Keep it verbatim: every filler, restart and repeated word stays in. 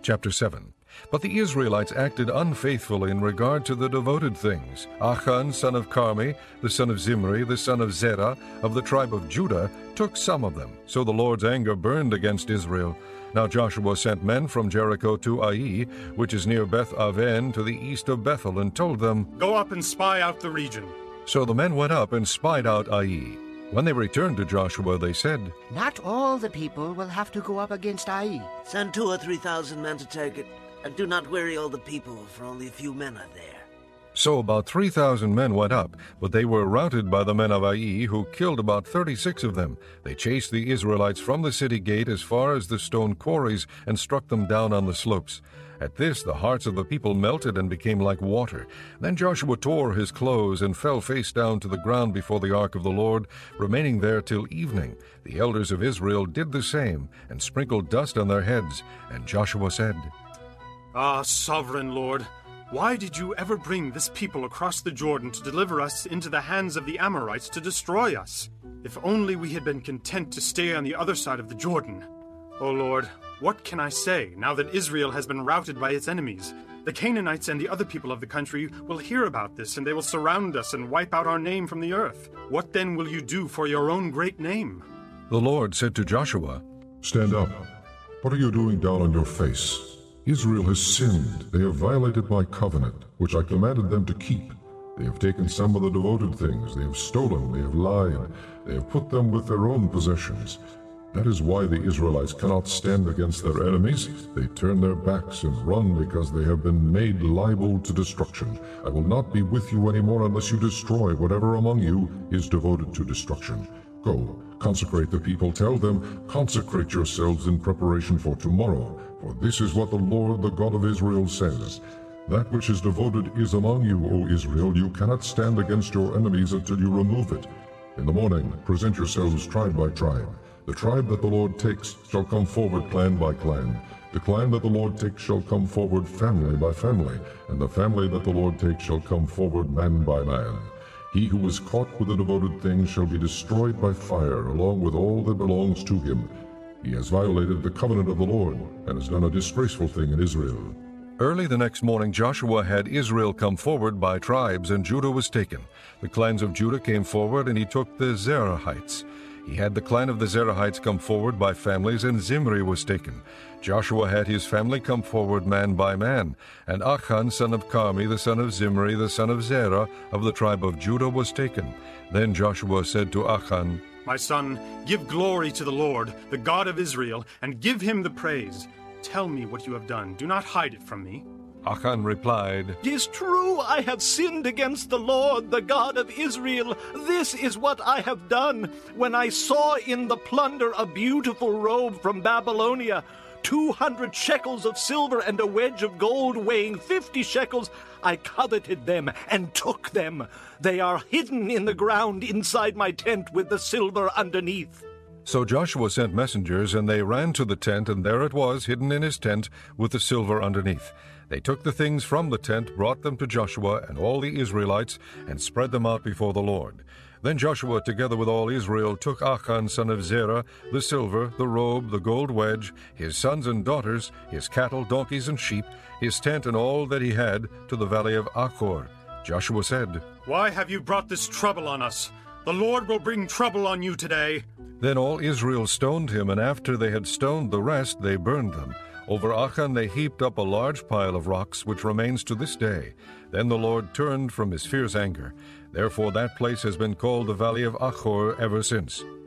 Chapter seven. But the Israelites acted unfaithfully in regard to the devoted things. Achan, son of Carmi, the son of Zimri, the son of Zerah, of the tribe of Judah, took some of them. So the Lord's anger burned against Israel. Now Joshua sent men from Jericho to Ai, which is near Beth-aven, to the east of Bethel, and told them, "Go up and spy out the region." So the men went up and spied out Ai. When they returned to Joshua, they said, "Not all the people will have to go up against Ai. Send two or three thousand men to take it, and do not weary all the people, for only a few men are there." So about three thousand men went up, but they were routed by the men of Ai, who killed about thirty-six of them. They chased the Israelites from the city gate as far as the stone quarries and struck them down on the slopes. At this the hearts of the people melted and became like water. Then Joshua tore his clothes and fell face down to the ground before the ark of the Lord, remaining there till evening. The elders of Israel did the same, and sprinkled dust on their heads. And Joshua said, "Ah, sovereign Lord, why did you ever bring this people across the Jordan to deliver us into the hands of the Amorites to destroy us? If only we had been content to stay on the other side of the Jordan. O Lord, what can I say now that Israel has been routed by its enemies? The Canaanites and the other people of the country will hear about this, and they will surround us and wipe out our name from the earth. What then will you do for your own great name?" The Lord said to Joshua, "Stand up. What are you doing down on your face? Israel has sinned. They have violated my covenant, which I commanded them to keep. They have taken some of the devoted things. They have stolen. They have lied. They have put them with their own possessions. That is why the Israelites cannot stand against their enemies. They turn their backs and run because they have been made liable to destruction. I will not be with you anymore unless you destroy whatever among you is devoted to destruction. Go, consecrate the people. Tell them, consecrate yourselves in preparation for tomorrow. For this is what the Lord, the God of Israel, says. That which is devoted is among you, O Israel. You cannot stand against your enemies until you remove it. In the morning, present yourselves tribe by tribe. The tribe that the Lord takes shall come forward clan by clan. The clan that the Lord takes shall come forward family by family, and the family that the Lord takes shall come forward man by man. He who is caught with the devoted thing shall be destroyed by fire, along with all that belongs to him. He has violated the covenant of the Lord, and has done a disgraceful thing in Israel." Early the next morning Joshua had Israel come forward by tribes, and Judah was taken. The clans of Judah came forward, and he took the Zerahites. He had the clan of the Zerahites come forward by families, and Zimri was taken. Joshua had his family come forward man by man, and Achan, son of Carmi, the son of Zimri, the son of Zerah, of the tribe of Judah, was taken. Then Joshua said to Achan, "My son, give glory to the Lord, the God of Israel, and give him the praise. Tell me what you have done. Do not hide it from me." Achan replied, "It is true, I have sinned against the Lord, the God of Israel. This is what I have done. When I saw in the plunder a beautiful robe from Babylonia, two hundred shekels of silver and a wedge of gold weighing fifty shekels, I coveted them and took them. They are hidden in the ground inside my tent with the silver underneath." So Joshua sent messengers, and they ran to the tent, and there it was, hidden in his tent, with the silver underneath. They took the things from the tent, brought them to Joshua and all the Israelites, and spread them out before the Lord. Then Joshua, together with all Israel, took Achan, son of Zerah, the silver, the robe, the gold wedge, his sons and daughters, his cattle, donkeys, and sheep, his tent, and all that he had, to the valley of Achor. Joshua said, "Why have you brought this trouble on us? The Lord will bring trouble on you today." Then all Israel stoned him, and after they had stoned the rest, they burned them. Over Achan they heaped up a large pile of rocks, which remains to this day. Then the Lord turned from his fierce anger. Therefore that place has been called the Valley of Achor ever since.